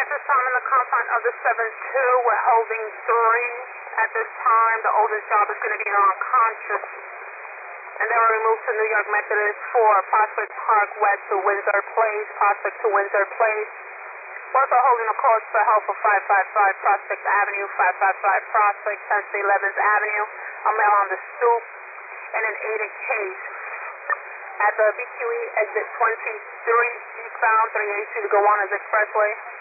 At this time in the confine of the 7-2, we're holding 3. At this time, the oldest job is going to be unconscious. And they were removed to New York Methodist 4, Prospect Park West to Windsor Place, Prospect to Windsor Place. We're also holding a cause for help for 555 Prospect Avenue, 555 Prospect, 1011th Avenue, a male on the stoop, and an aided case. At the BQE exit 23, eastbound 382 to go on as Expressway.